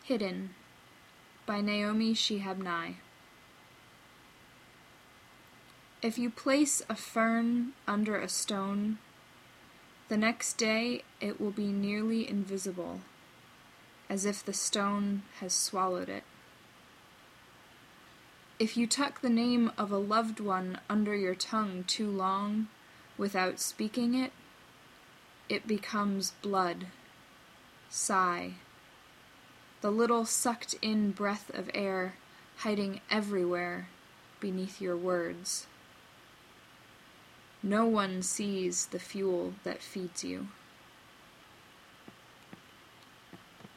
Hidden by Naomi Shihab Nye. If you place a fern under a stone, the next day it will be nearly invisible, as if the stone has swallowed it. If you tuck the name of a loved one under your tongue too long without speaking it, it becomes blood, sigh, the little sucked-in breath of air hiding everywhere beneath your words. No one sees the fuel that feeds you.